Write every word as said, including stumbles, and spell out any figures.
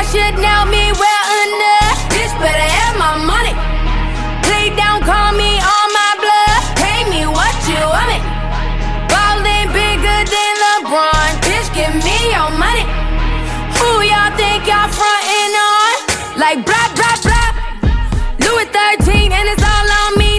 Chanel me well under. Bitch better have my money. Play down, call me on my blood. Pay me what you want me. Ballin' bigger than LeBron. Bitch, give me your money. Who y'all think y'all frontin' on? Like blah, blah, blah. Louis thirteen and it's all on me.